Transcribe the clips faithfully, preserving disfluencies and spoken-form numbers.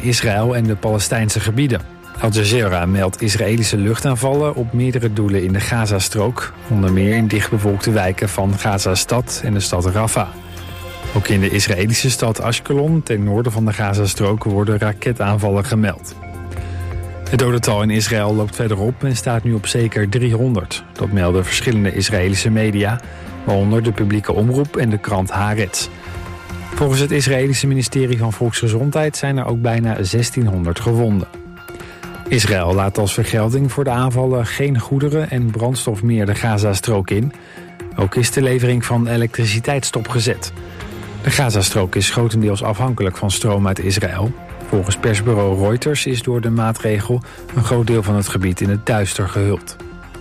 Israël en de Palestijnse gebieden. Al Jazeera meldt Israëlische luchtaanvallen op meerdere doelen in de Gazastrook, onder meer in dichtbevolkte wijken van Gaza-stad en de stad Rafah. Ook in de Israëlische stad Ashkelon, ten noorden van de Gazastrook, worden raketaanvallen gemeld. Het dodental in Israël loopt verder op en staat nu op zeker driehonderd. Dat melden verschillende Israëlische media, waaronder de publieke omroep en de krant Haaretz. Volgens het Israëlische ministerie van Volksgezondheid zijn er ook bijna zestienhonderd gewonden. Israël laat als vergelding voor de aanvallen geen goederen en brandstof meer de Gazastrook in. Ook is de levering van elektriciteit stopgezet. De Gazastrook is grotendeels afhankelijk van stroom uit Israël. Volgens persbureau Reuters is door de maatregel een groot deel van het gebied in het duister gehuld.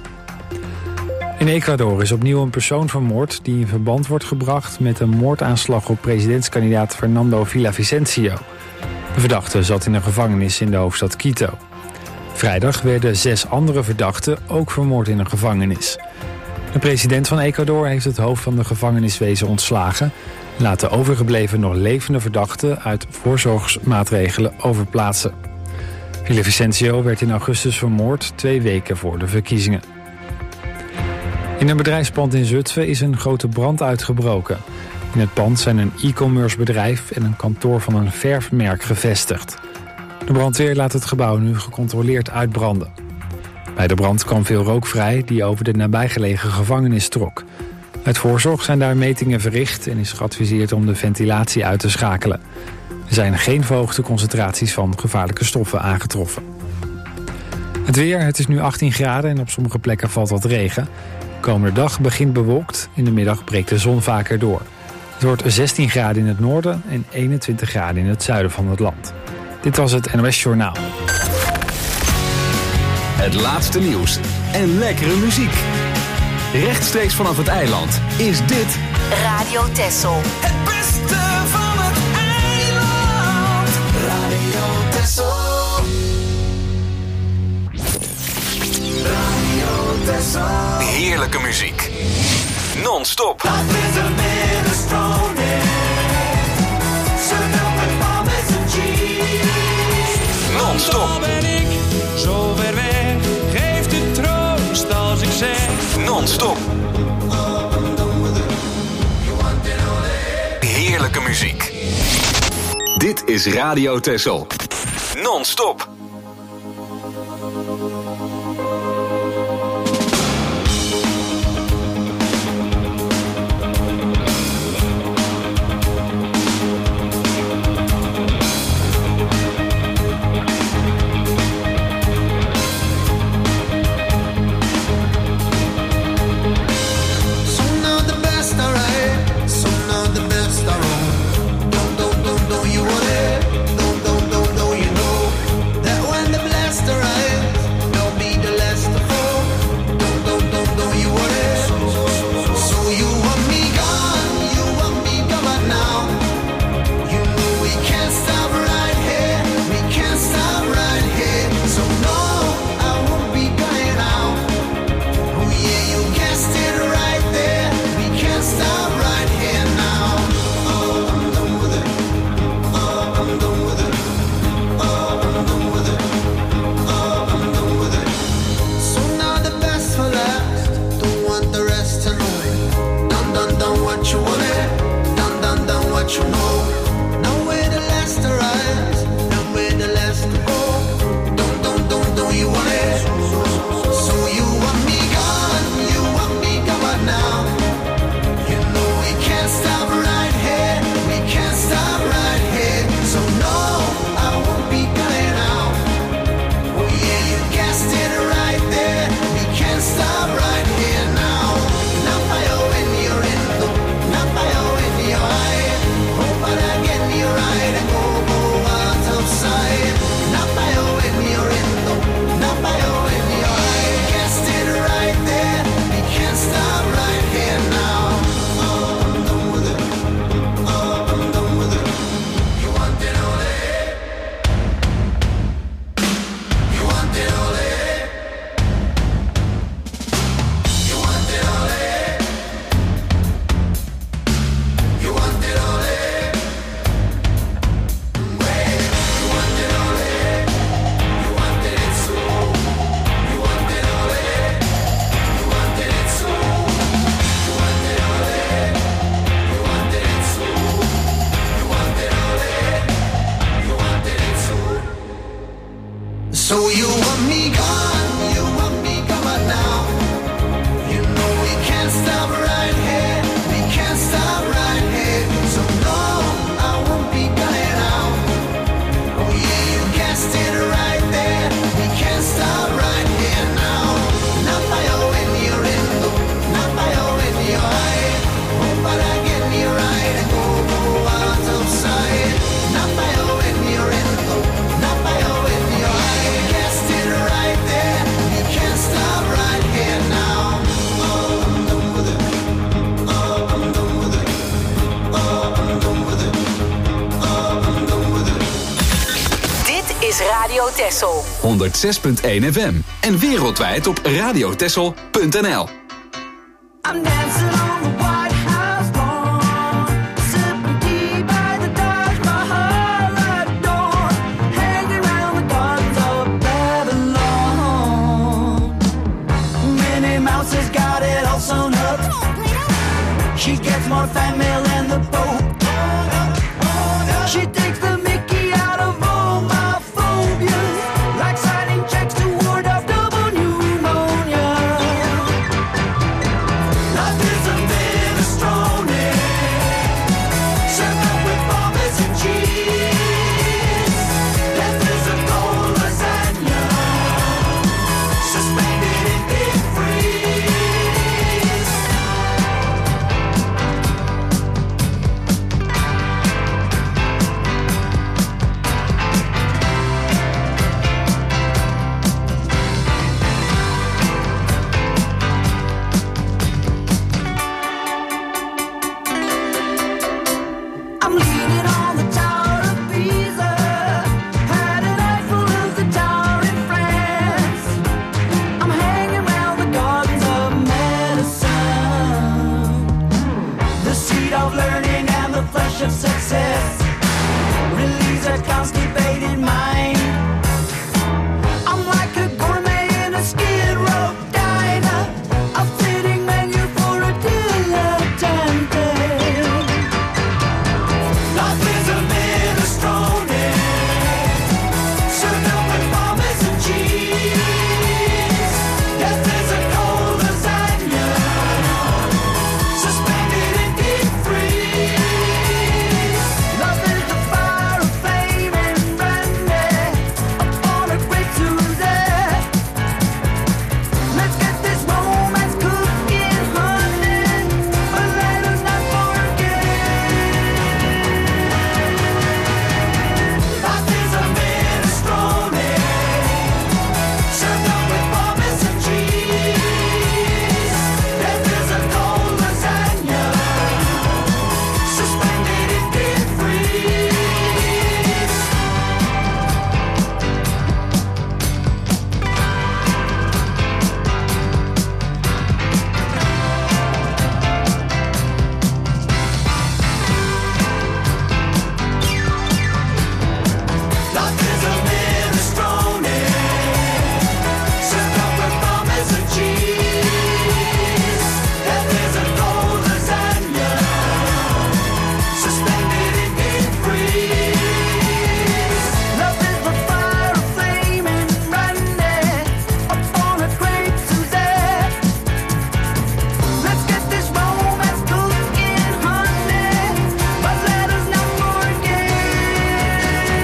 In Ecuador is opnieuw een persoon vermoord die in verband wordt gebracht met een moordaanslag op presidentskandidaat Fernando Villavicencio. De verdachte zat in een gevangenis in de hoofdstad Quito. Vrijdag werden zes andere verdachten ook vermoord in een gevangenis. De president van Ecuador heeft het hoofd van de gevangeniswezen ontslagen en laat de overgebleven nog levende verdachten uit voorzorgsmaatregelen overplaatsen. Villavicencio werd in augustus vermoord, twee weken voor de verkiezingen. In een bedrijfspand in Zutphen is een grote brand uitgebroken. In het pand zijn een e-commerce bedrijf en een kantoor van een verfmerk gevestigd. De brandweer laat het gebouw nu gecontroleerd uitbranden. Bij de brand kwam veel rook vrij die over de nabijgelegen gevangenis trok. Uit voorzorg zijn daar metingen verricht en is geadviseerd om de ventilatie uit te schakelen. Er zijn geen verhoogde concentraties van gevaarlijke stoffen aangetroffen. Het weer, het is nu achttien graden en op sommige plekken valt wat regen. De komende dag begint bewolkt, in de middag breekt de zon vaker door. Het wordt zestien graden in het noorden en eenentwintig graden in het zuiden van het land. Dit was het N O S Journaal. Het laatste nieuws en lekkere muziek. Rechtstreeks vanaf het eiland is dit Radio Texel. Het beste van het eiland. Radio Texel. Radio Texel. heerlijke muziek. Non-stop. Dat is een middenstroom. Non-stop. Ben ik zo ver weg, geeft het troost als ik zeg. Non-stop. Heerlijke muziek. Dit is Radio Texel. Non-stop. Don't, don't, don't, don't you know that when the blast arrives, there'll be So you want me gone, you want me gone, but now you know we can't stop right here, we can't stop right here. So no, I won't be going out. Oh yeah, you guessed it right there, we can't stop right here now. Not by your when you're in, not by your when you're high. Oh, but I get me right and go, go out of sight. Not by your when you're in, not by your when you're high. You guessed it right there, you can't stop right here now. Oh, I'm done with it. Oh, I'm done with it. Oh, I'm done with it. Oh, I'm done with it. Dit is Radio Texel. honderdzes punt één F M. En wereldwijd op radiotexel punt n l. I'm dancing on the White House lawn, sipping tea by the Taj Mahal door, hanging around the gardens of Babylon. Minnie Mouse has got it all sewn up. She gets more fan mail than the Pope. She takes the Mickey out of all my phobias, like signing checks to ward off double pneumonia. Life is a minestrone, served up with pommes and cheese. Death is a cold lasagna, suspended in deep freeze. I'm leaning on the Tower of Pisa, had an eyeful of the tower in France. I'm hanging round the gardens of medicine, the seed of learning and the flesh of success, relieves a constipated mind. I'm like a gourmet in a skid row diner, a fitting menu for a dilettante. Life is a minestrone, served up with pommes and cheese. Death is a cold lasagna, suspended in deep freeze. Love is the fire of flame and brandy upon a great Tuesday. Let's get this romance cooking, honey, but let us not forget. Life is a minestrone, served up with pommes and cheese. Death is a cold lasagna, suspended in deep freeze. Life is a minestrone, served up with pommes and cheese. Death is a cold lasagna, suspended in deep freeze. Love is the fire of flame and brandy upon a great Tuesday. Let's get this romance cooking, honey, but let us not forget.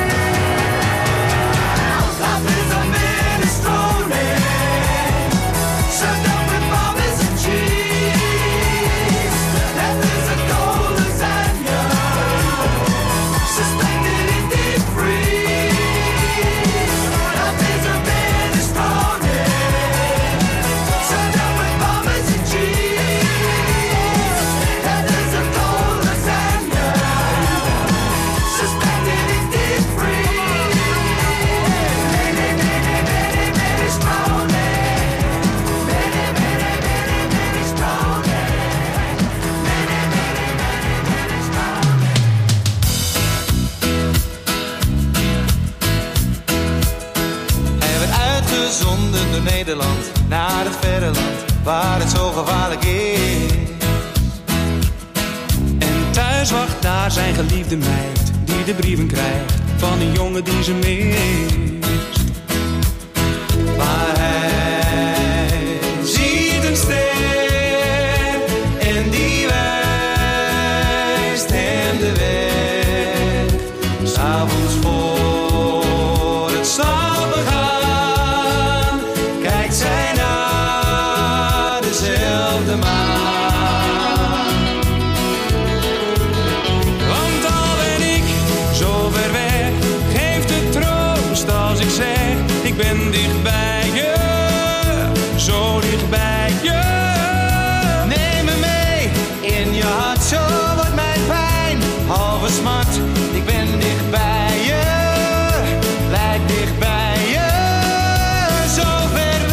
Life is a minestrone, served up with pommes and cheese. Death is a cold lasagna, suspended in deep freeze. Life is a minestrone, served up with pommes and cheese. Death is a cold lasagna, suspended in deep freeze. Many, many, many, many strong. Many, many, many, many strong. Many, many, many, many strong. Hij werd uitgezonden door Nederland naar het verre land waar het zo gevaarlijk is. En thuis wacht daar zijn geliefde meid die de brieven krijgt van een jongen die ze mist. dicht bij je, zo ver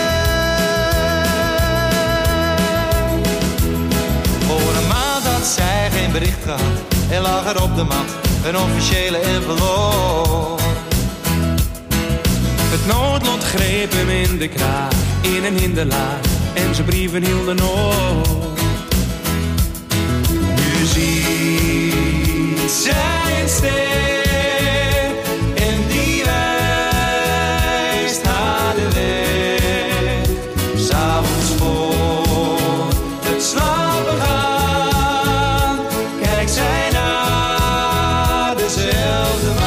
weg. Voor een maand had zij geen bericht gehad en lag er op de mat een officiële envelop. Het noodlot greep hem in de kraag, in een hinderlaag, en zijn brieven hielden op. Nu ziet zij een ster en die wijst haar de weg. 'S avonds voor het slapen gaan, kijkt zij naar dezelfde maan.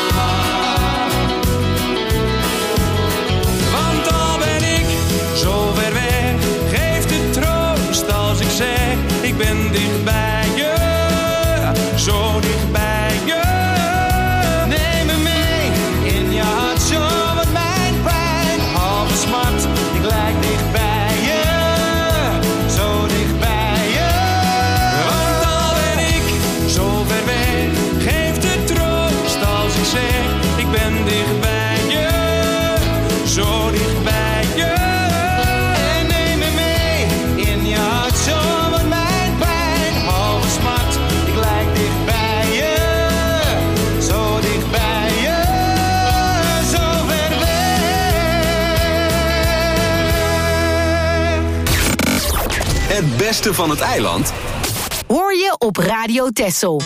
Want al ben ik zo ver weg, geeft het troost als ik zeg, ik ben dicht bij je, zo dicht bij je. Neem me mee in je hart, zo wat mijn pijn, halve smart, ik lijk dicht bij je, zo dicht bij je. Want al ben ik zo ver weg, geeft het troost als ik zeg, ik ben dicht bij je, zo dicht bij je. En neem me mee in je hart, zo wat mijn pijn, halve smart, ik lijk dicht bij je, zo dicht bij je, zo ver weg. Het beste van het eiland Hoor je op Radio Texel.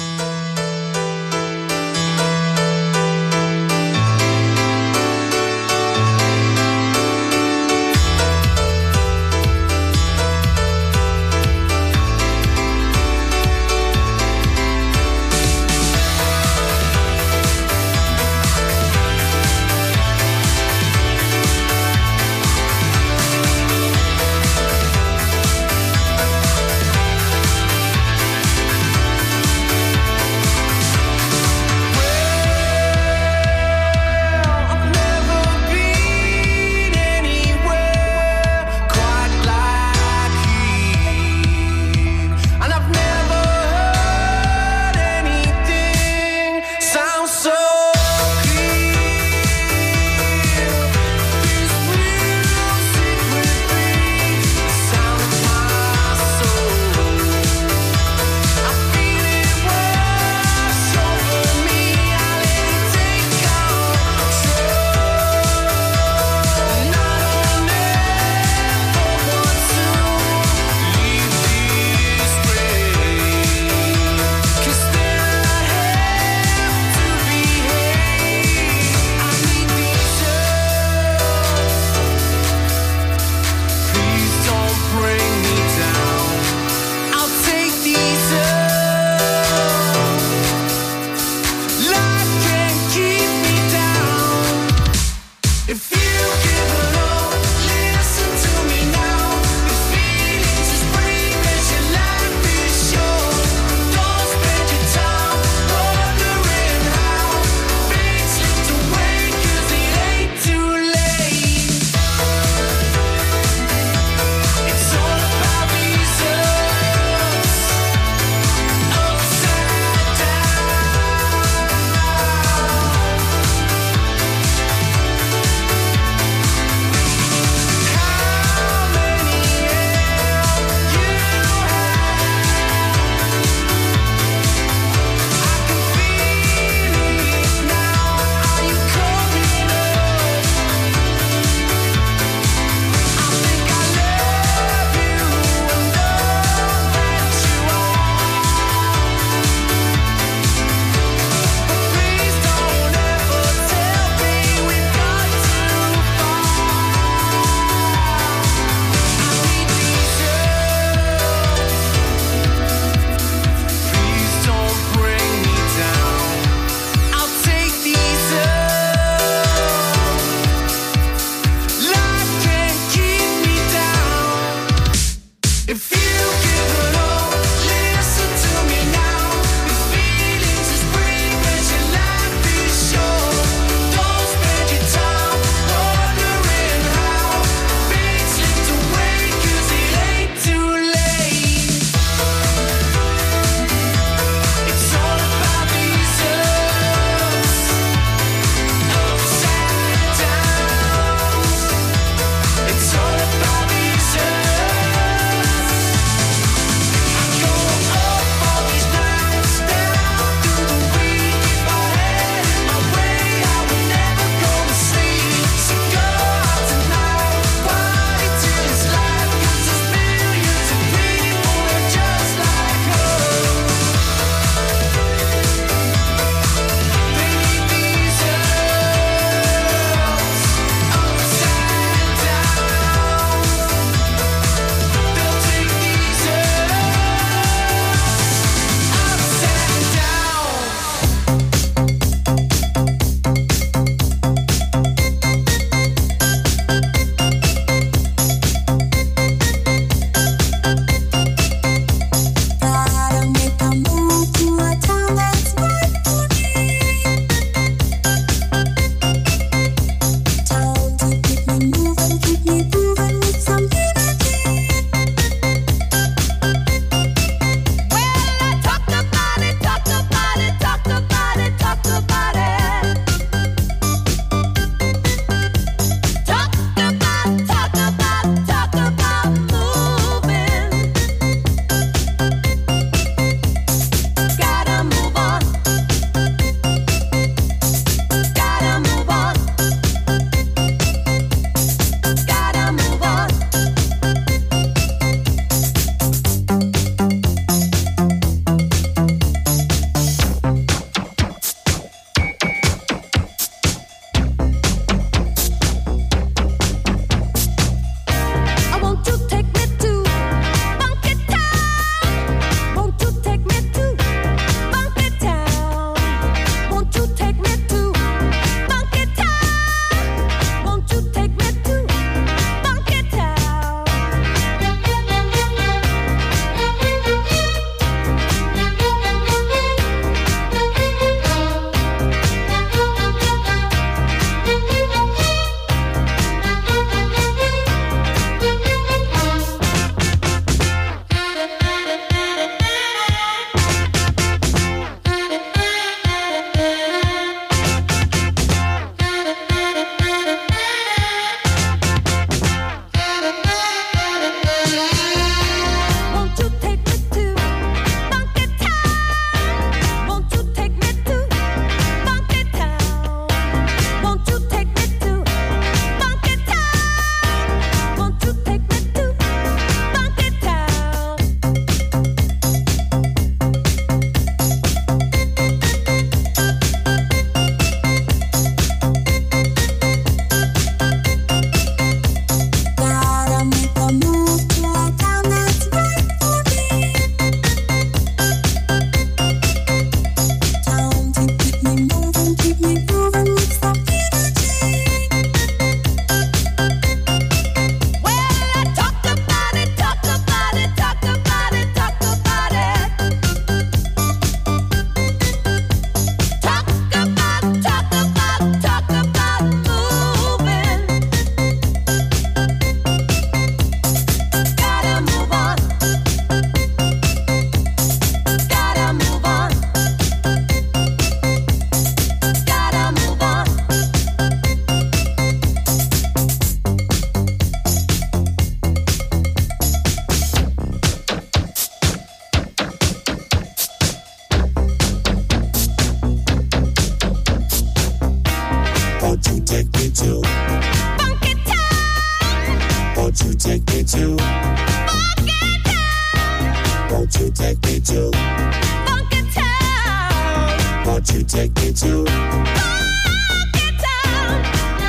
Won't you take me to Funky Town? Won't you take me to Funky Town? Won't you take me to Funky Town? Won't you take me to Funky Town?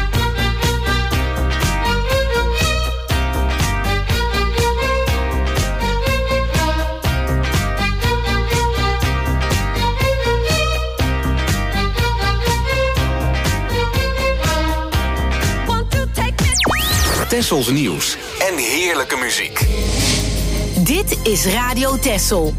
Tessels nieuws en heerlijke muziek. Dit is Radio Tessel.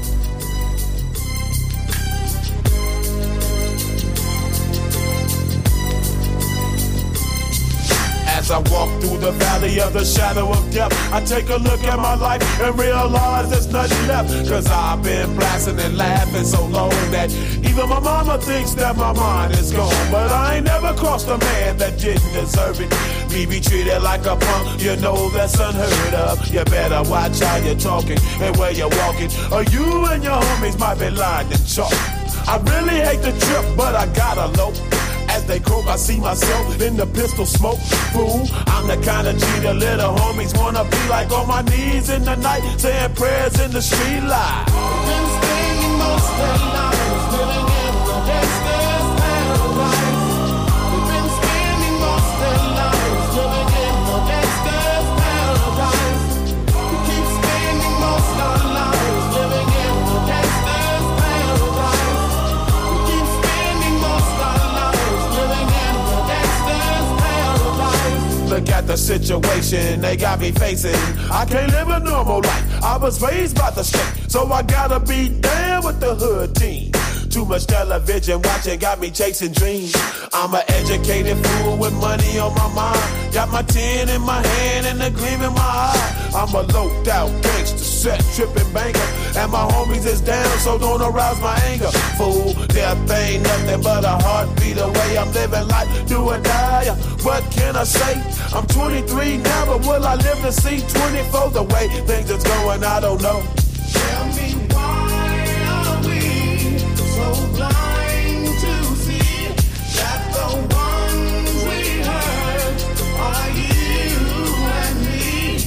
As I walk through the valley of the shadow of death, I take a look at my life and realize there's nothing left. Cause I've been blasting and laughing so long that even my mama thinks that my mind is gone. But I ain't never crossed a man that didn't deserve it. Me be treated like a punk, you know that's unheard of. You better watch how you're talking and where you're walking, or you and your homies might be lying and chalk. I really hate the trip, but I gotta low. As they croak, I see myself in the pistol smoke. Fool, I'm the kind of G the little homies wanna be like, on my knees in the night, saying prayers in the street light. Been spending most of their lives living in the gangster's paradise. We've been spending most of their lives living in the gangster's paradise. We keep spending most of our lives living in the gangster's paradise. We keep spending most of our lives living in the gangster's paradise. Look at the situation they got me facing. I can't live a normal life. I was raised by the state, so I gotta be down with the hood team. Too much television watching got me chasing dreams. I'm an educated fool with money on my mind. Got my tin in my hand and a gleam in my eye. I'm a loped out gangster, set tripping banker, and my homies is down, so don't arouse my anger. Fool, death ain't nothing but a heartbeat away. I'm living life, do or die. What can I say? I'm twenty-three now, but will I live to see twenty-four? The way things is going, I don't know. Tell me why are we so blind to see that the ones we hurt are you and me?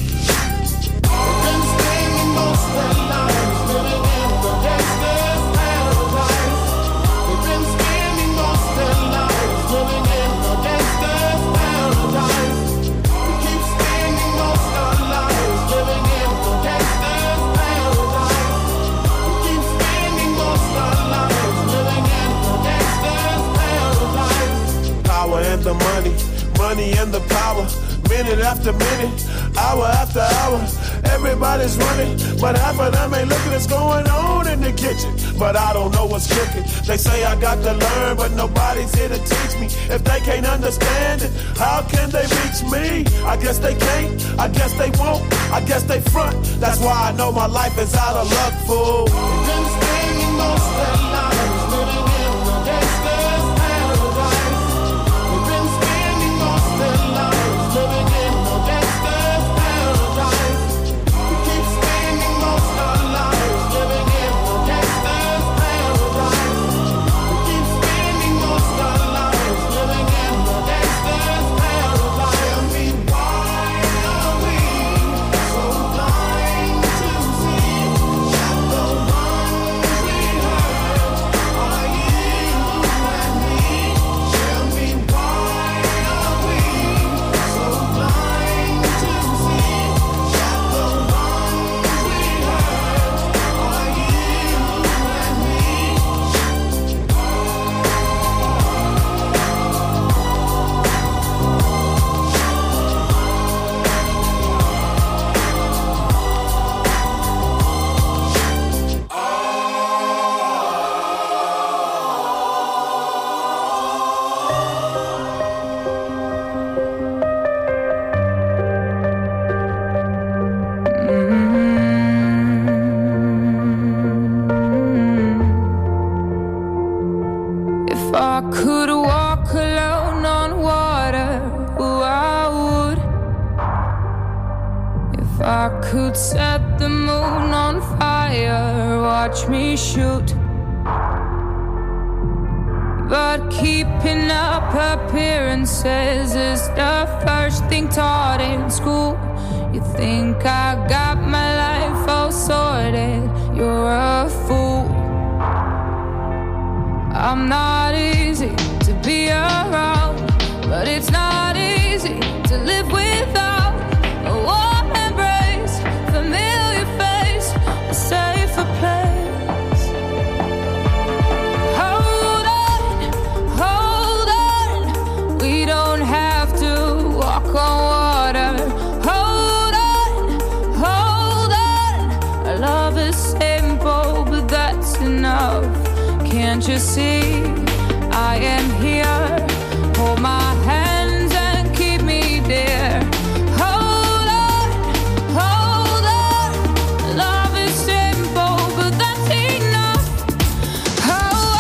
We've been spending most of our lives living in the gangster's paradise. We've been spending most of our lives living in the gangster's paradise. We keep spending most of our lives living in the gangster's paradise. We keep spending most of our lives living in the gangster's paradise. Power and the money, money and the power. Minute after minute, hour after hour, everybody's running, but half of them ain't looking what's going on in the kitchen. But I don't know what's cooking. They say I got to learn, but nobody's here to teach me. If they can't understand it, how can they reach me? I guess they can't, I guess they won't, I guess they front. That's why I know my life is out of luck, fool. We've been spending most of our lives living in the gangster's paradise. We've been spending most of our lives living in the gangster's paradise. We keep spending most of our lives living in the gangster's paradise. We keep spending most of our lives living in the gangster's paradise. Tell me why are we so blind to see that the ones we hurt are you and me? Tell me why are we so blind to see that the ones we hurt are you and me? If I could walk alone on water, oh, I would. If I could set the moon on fire, watch me shoot. But keeping up appearances is the first thing taught in school. You think I got my life all sorted, you're a fool. I'm not easy to be around, but it's not easy to live without a warm embrace, familiar face, a safer place. Hold on, hold on, we don't have to walk on water. Hold on, hold on, our love is simple, but that's enough. Can't you see I am here? Hold my hands and keep me dear. Hold on, hold on. Love is simple, but that's enough. Oh,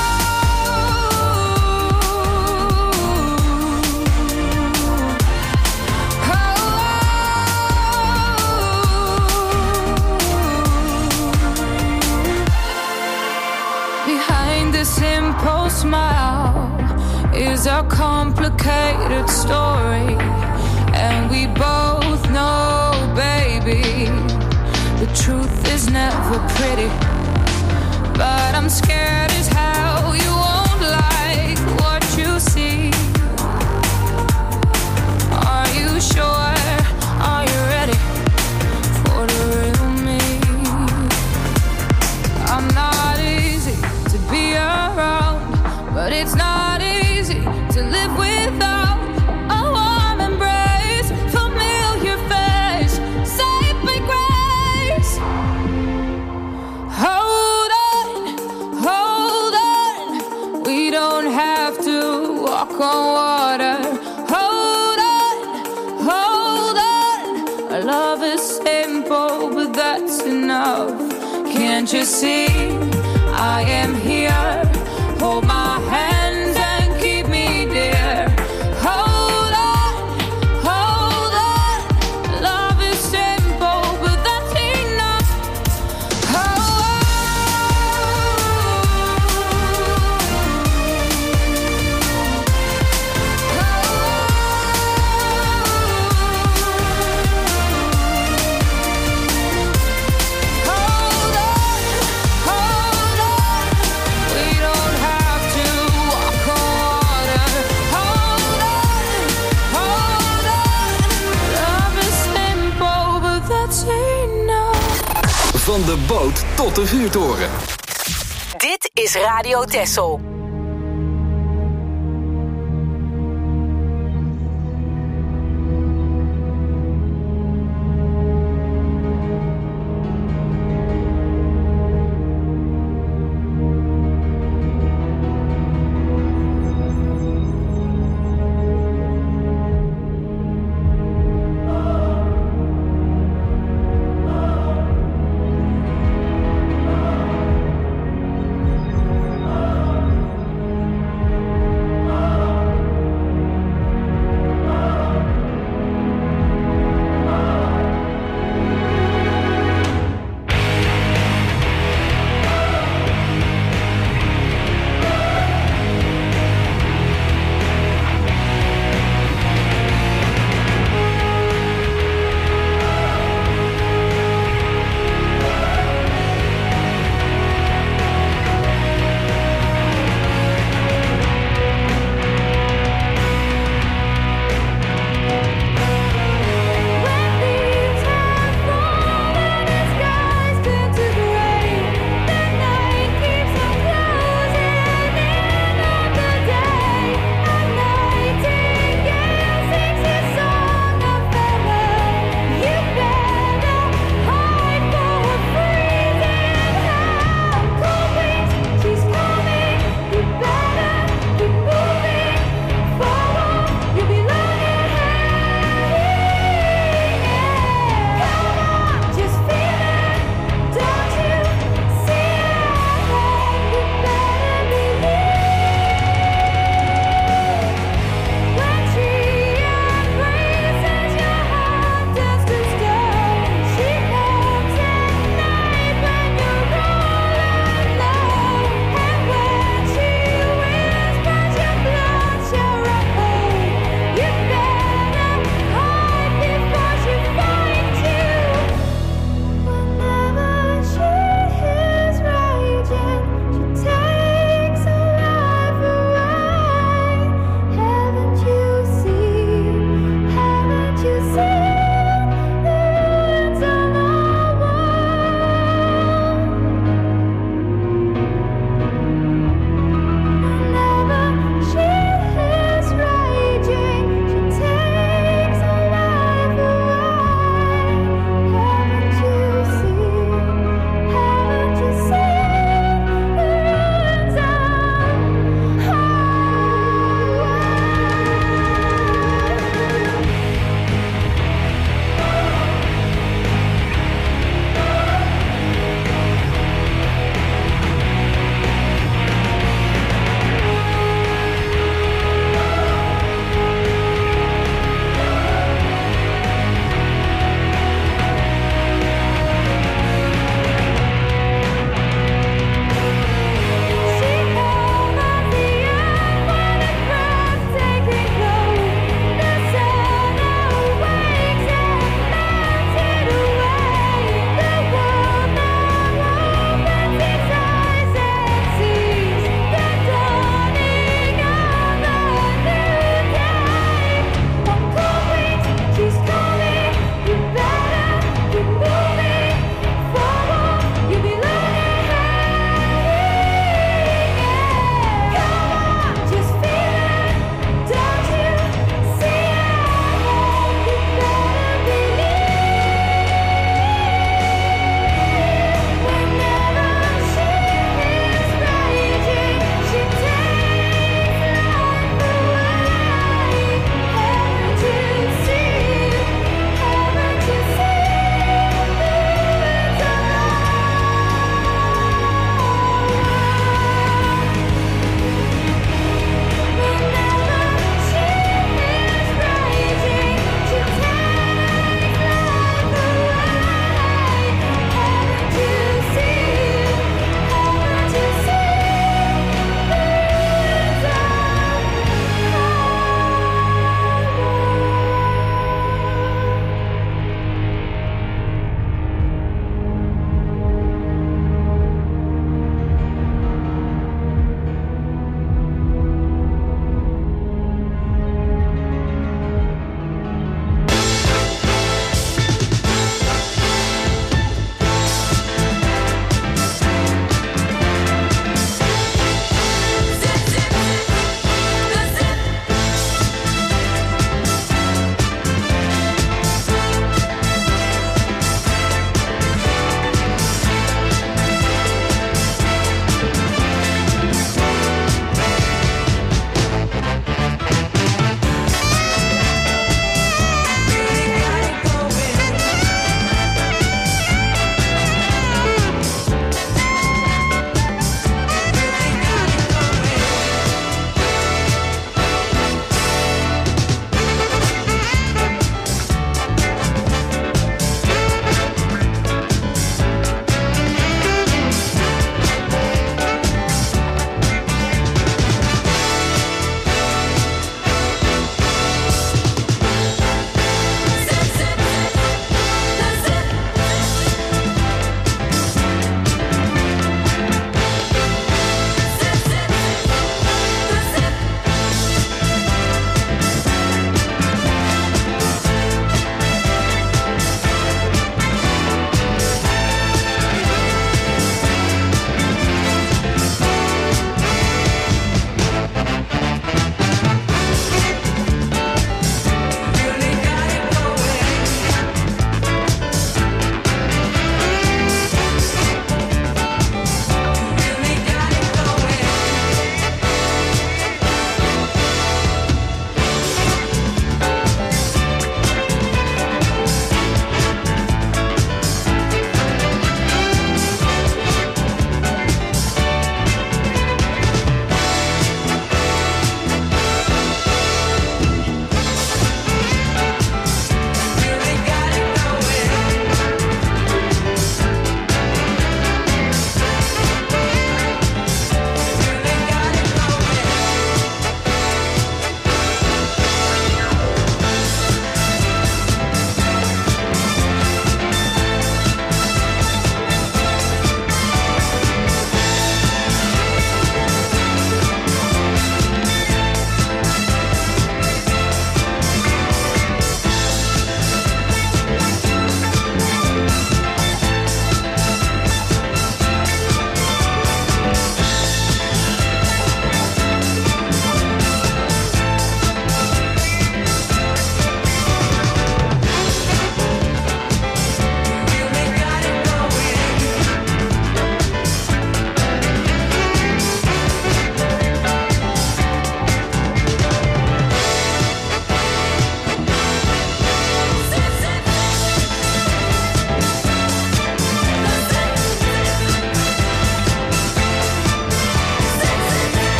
behind the simple smile is a complicated story, and we both know, baby, the truth is never pretty. But I'm scared as hell you won't like what you see. Are you sure? Are you ready for the real me? I'm not easy to be around, but it's not easy to live without a warm embrace, familiar face, saved by grace. Hold on, hold on, we don't have to walk on water. Hold on, hold on, our love is simple, but that's enough. Can't you see I am here? Hold my hands and keep me dear. Hold on, hold on. Love is simple, but that's enough. Oh, hold on, hold on. We don't have to walk on water. Hold on, hold on. Love is simple, but that's enough. Van de boot tot de vuurtoren. Dit is Radio Texel.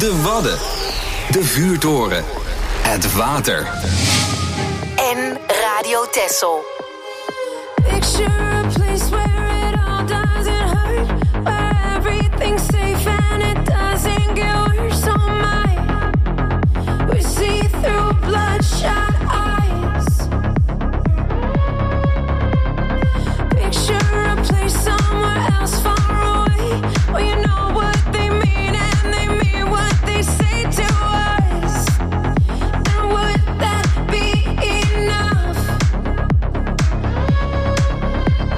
De Wadden. De Vuurtoren. Het water. En Radio Texel. Picture a place where it all doesn't hurt, where everything's safe and it doesn't get worse. Oh my, we see through bloodshot eyes. Picture a place somewhere else far away, where you know what they mean and they mean what they say to us. And would that be enough?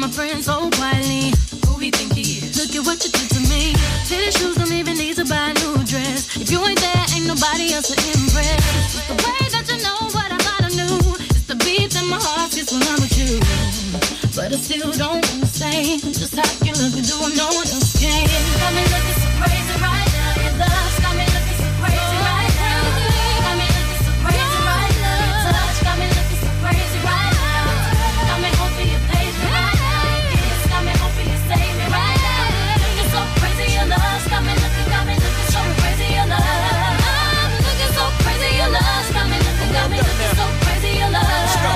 my friends so quietly. Who we think he is? Look at what you did to me. Tennis shoes don't even need to buy a new dress. If you ain't there, ain't nobody else to impress. It's the way that you know what I thought I knew. It's the beat in my heart gets when I'm with you. But I still don't understand just how you look and do no one else can. Got me looking so crazy right now. Your love's got me looking so crazy right now. Got me looking so crazy right now. Your touch got me looking so crazy right now. Got me hoping you page me right now. Your kiss got me hoping you save me right now. Looking so crazy, your love's got me looking, got me looking so crazy, your love. I'm looking so crazy, your love's got me looking, got me looking so crazy, your love.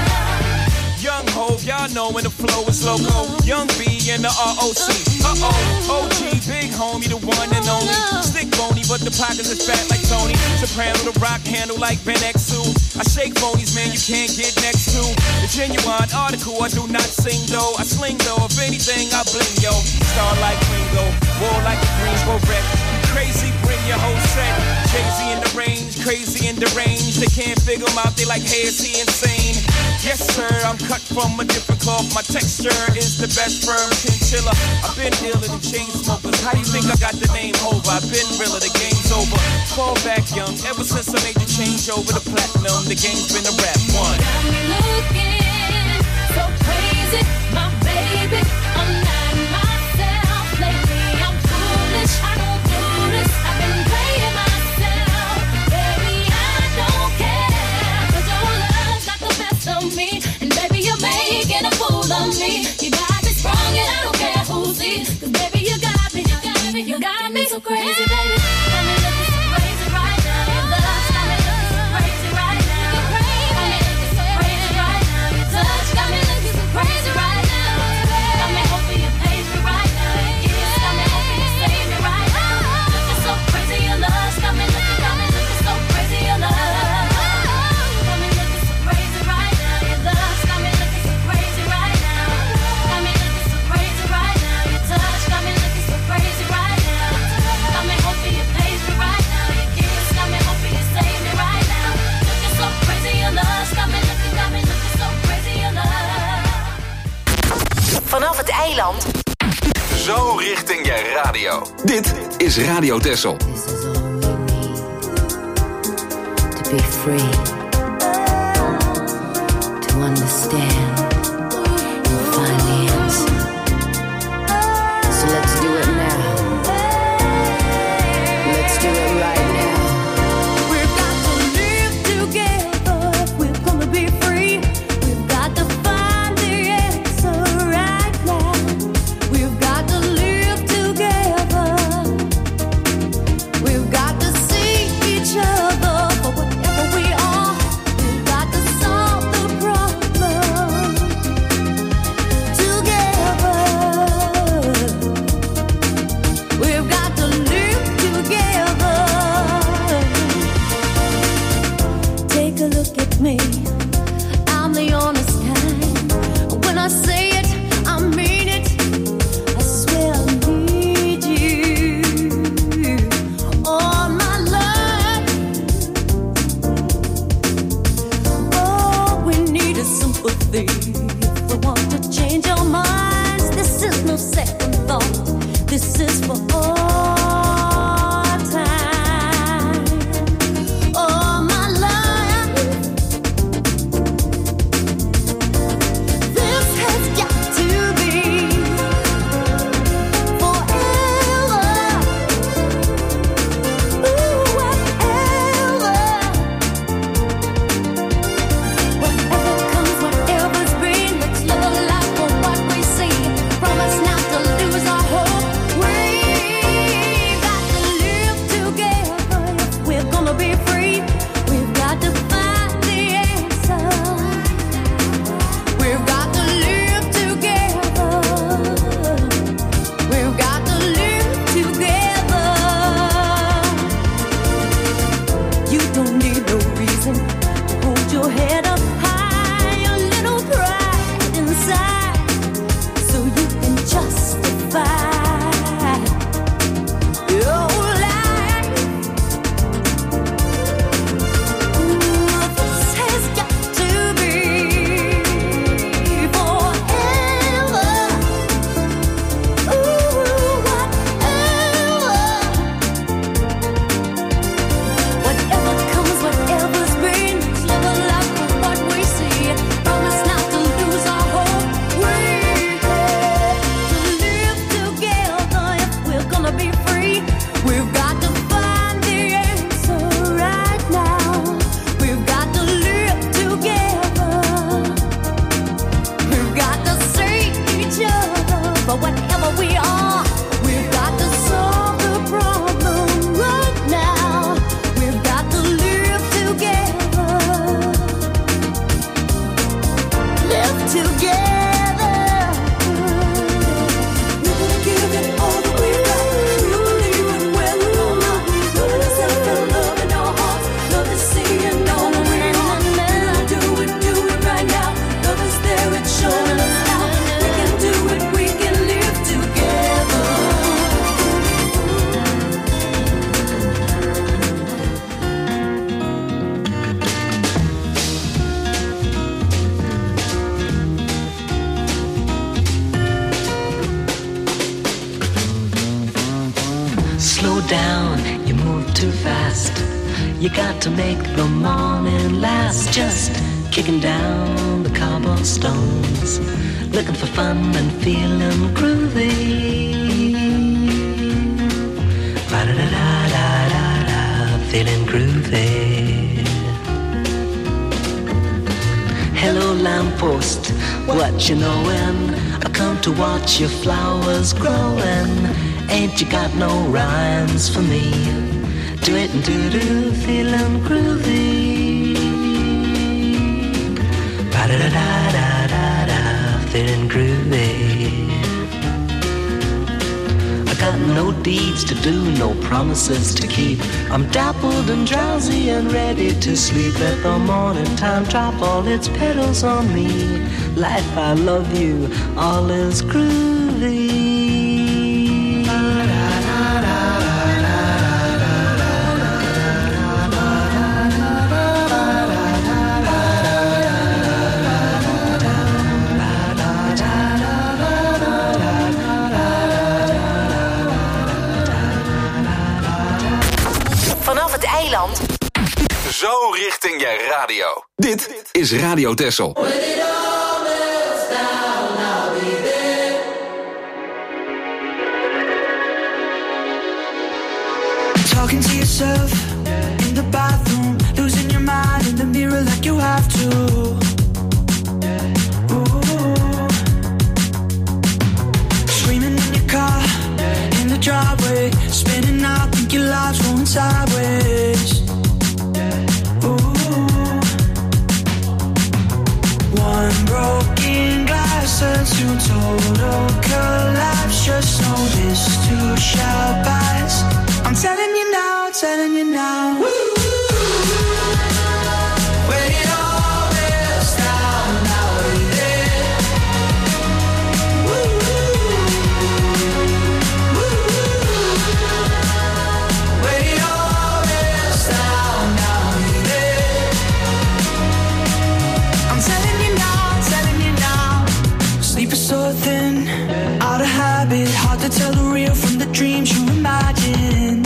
Young Hov, y'all know when the flow is loco. Young B and the R O C. Uh-oh, O G, big homie, the one and only. Stick bony, but the pockets is fat like Tony. Soprano, the rock handle like Ben X two. I shake phonies, man, you can't get next to. The genuine article, I do not sing though. I sling though, if anything, I bling yo. Star like Ringo, war like a Greensboro wreck. Crazy, bring your whole set. Jay-Z in the range, crazy in the range. They can't figure him out, they like, hey, is he insane? Yes, sir, I'm cut from a different cloth. My texture is the best firm chinchilla. I've been dealing in chain smokers. How do you think I got the name over? I've been realer, the game's over. Fall back young, ever since I made the change over to platinum. The game's been a rap one. Got me looking so crazy, my baby. I'm not myself lately. I'm foolish, I don't do this. I've been playing myself, baby. I don't care, 'cause your love's got the best of me, and baby, you're making a fool of me. You got me sprung, and I don't care who sees, 'cause baby, you got me, you got me, you got me so crazy, baby. Got me looking so crazy right now. Your love's got me looking so crazy right now. Got me looking so crazy right now. Your touch got me looking so crazy right now. Got me hoping you page me right now. Your kiss got me hoping you save me right now. Looking so crazy, your love's got me looking, got me looking so crazy, your love. Got me looking so crazy right now. Your love's got me looking so crazy right now. Got me looking so crazy right now. Your touch got me looking so crazy right now. Got me hoping you page me right now. Your kiss got me hoping you save me right now. Looking so crazy, your love's got me looking, got me looking so crazy, your love. Vanaf het eiland. Zo richting je radio. Dit is Radio Texel. This is all we need to be free, to understand and find the answer. So let's do it now. Let's do it right now. We've got to live together if we're gonna be free. We've got to find the answer right now. We've got to live together. We've got to see each other for whatever we are. We've got to solve the problem together. We've got to live together. Take a look at me. I'm the honest kind. When I say it, I mean it. I swear I need you all my life. All we need is sympathy. If we want to change our minds, this is no second thought. This is for all time. All my life. This has got to be forever. Ooh, whatever. Whatever comes, whatever's been, let's live a life for what we see. Promise not to lose our hope. We or whatever we are. We've got to solve the problem right now. We've got to live together. Live together. We're gonna give it all that we got. We believe in whether or not we put ourselves in love in our hearts. Love is seeing all the way on. Do it, do it right now. Love is there, it's showing us out. We can do it, we can live together. Slow down, you move too fast. You got to make the morning last. Just kicking down the cobblestones, looking for fun and feeling groovy. Ba-da-da-da-da-da, feeling groovy. Hello lamppost, what you knowin'? I come to watch your flowers growing. Ain't you got no rhymes for me? Do it and do-do, feeling groovy. Ba-da-da-da-da-da, feeling groovy. I got no deeds to do, no promises to keep. I'm dappled and drowsy and ready to sleep. Let the morning time drop all its petals on me. Life, I love you, all is groovy. Vanaf het eiland. Zo richting je radio. Dit is Radio Texel. Talking to yourself in the bathroom, losing your mind in the mirror like you have to. Ooh. Screaming in your car, in the driveway, spinning out, think your life's going sideways. Ooh. One broken glass turns to total collapse. Just know this too shall pass. I'm telling you now, telling you now. Woo! When it all melts down, now we're there. Woo! Woo! When it all melts down, now we're there. I'm telling you now, telling you now. Sleep is so thin, out of habit, hard to tell the real from the dreams you imagine.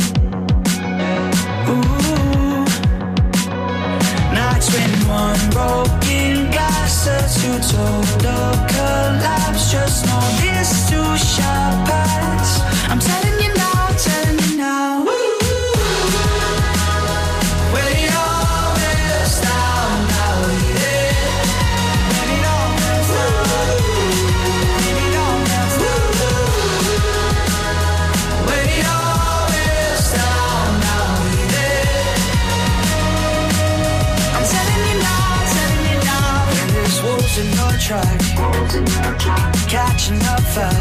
Ooh. Nights when one broken glass turns to total collapse. Just know this too shall pass. I'm telling you now, telling you now. When it all melts down, now we're there. When it all melts down, when it all melts down. When it all melts down, now we're there. I'm telling you now, telling you now. When there's wolves in your track, catching up fast.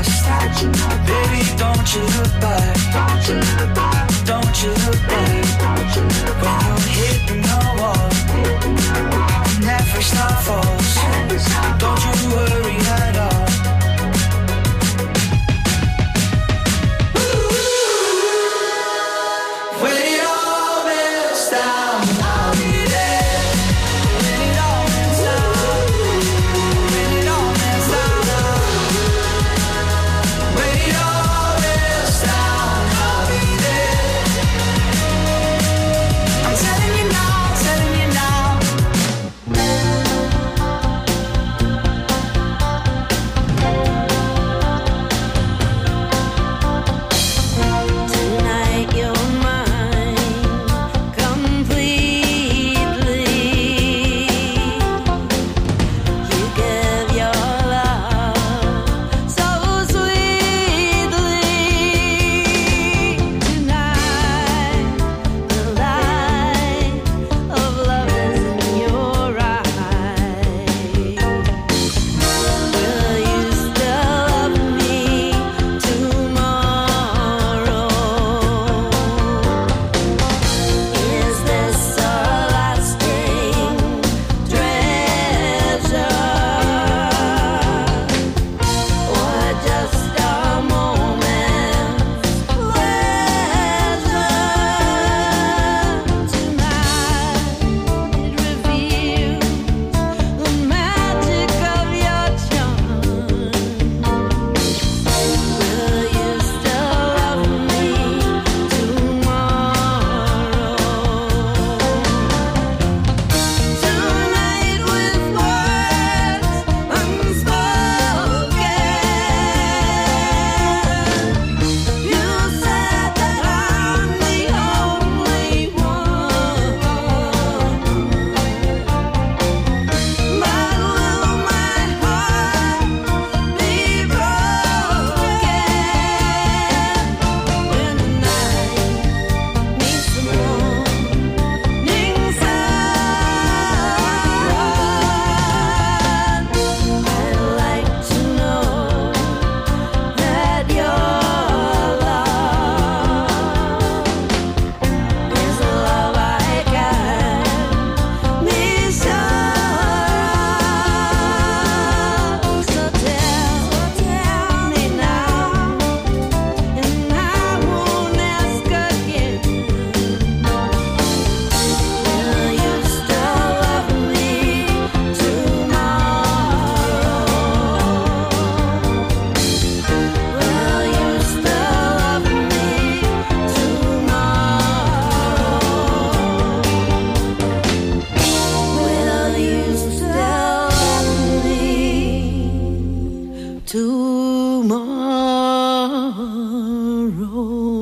tomorrow.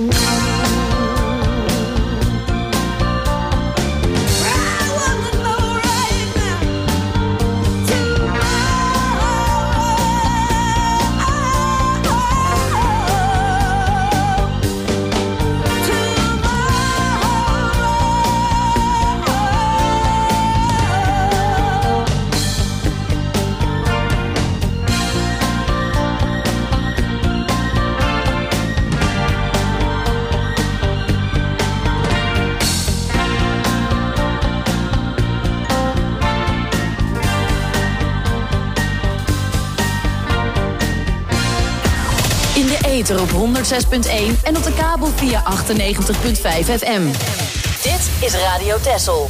Ether op honderdzes punt één en op de kabel via achtennegentig punt vijf F M. Dit is Radio Texel.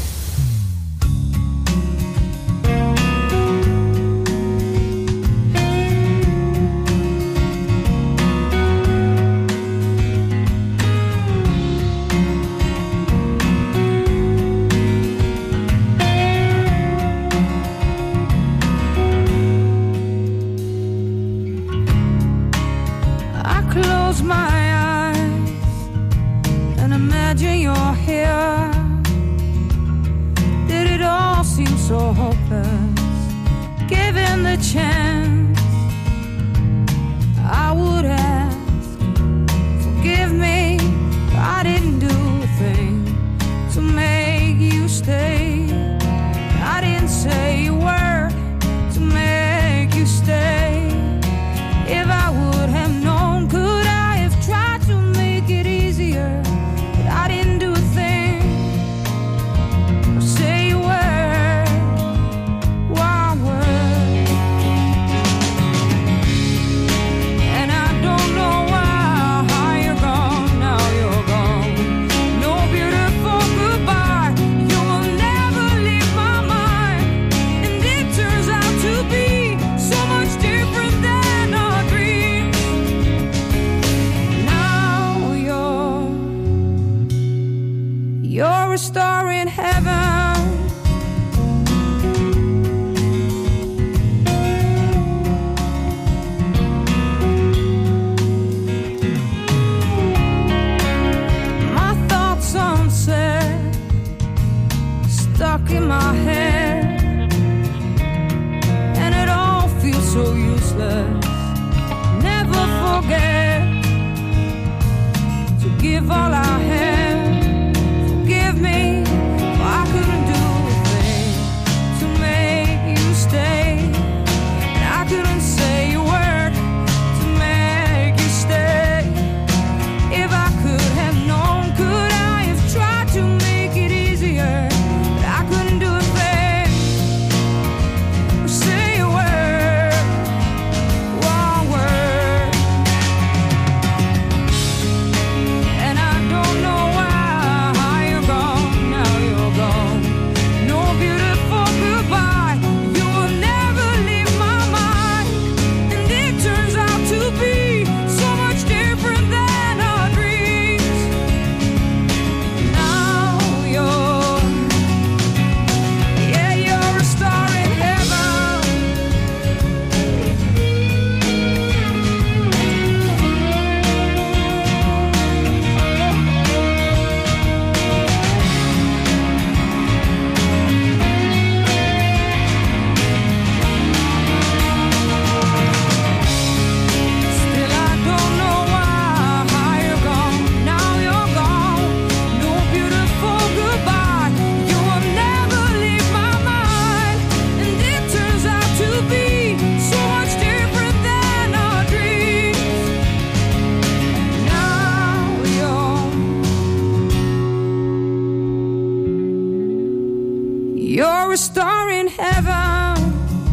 You're a star in heaven.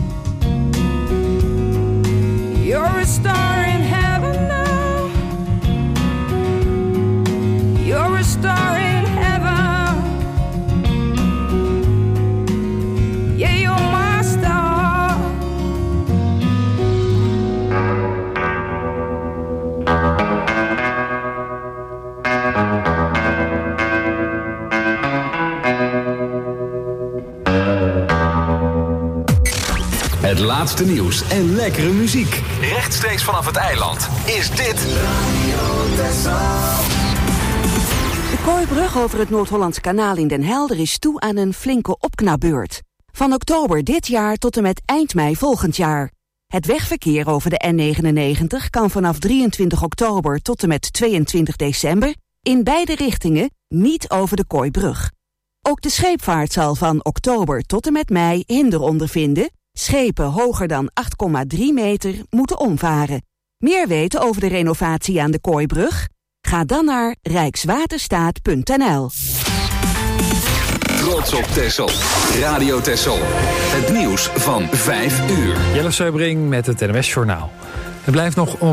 You're a star in heaven now. You're a star in heaven. Yeah, you're my star. laatste nieuws en lekkere muziek. Rechtstreeks vanaf het eiland is dit De Kooibrug over het Noord-Hollands Kanaal in Den Helder is toe aan een flinke opknapbeurt. Van oktober dit jaar tot en met eind mei volgend jaar. Het wegverkeer over de N negenennegentig kan vanaf drieëntwintig oktober tot en met tweeëntwintig december in beide richtingen niet over de Kooibrug. Ook de scheepvaart zal van oktober tot en met mei hinder ondervinden. Schepen hoger dan acht komma drie meter moeten omvaren. Meer weten over de renovatie aan de Kooibrug? Ga dan naar rijkswaterstaat punt n l. Trots op Texel. Radio Texel. Het nieuws van vijf uur. Jelle Seubring met het N O S Journaal. Het blijft nog on